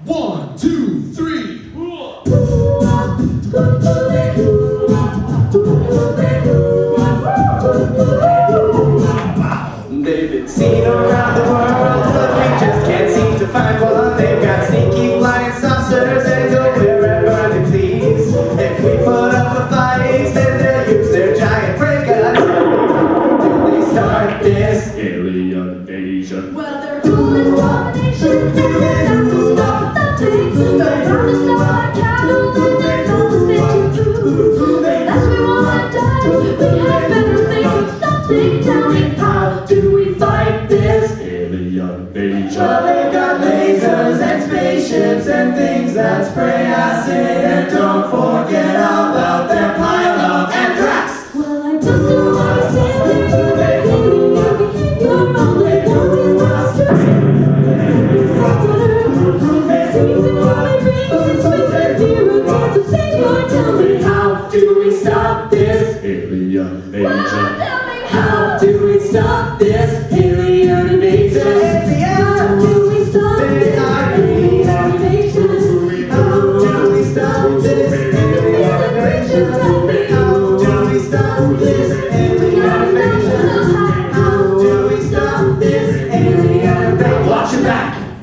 1, 2, 3. They've been seen around the world, but we just can't seem to find one. They've got sneaky flying saucers and go wherever they please. If we put up a fight, then they'll use their giant ray guns. Till they start this alien invasion. Well, they're doing domination, they're out to stop the things. They're trying to start cattle, and they're gonna stick to food. Unless we wanna die, we have better things. Something, tell me, how do we fight this alien invasion? Well, they've got lasers and spaceships and things that spray acid. And don't forget about their pile of anthrax. Well, I just don't understand their behavior, but they always lost to seem to only bring us with their zero chance of savior. Tell me, How do we stop this? Alien invasion. well, tell me How do we stop this?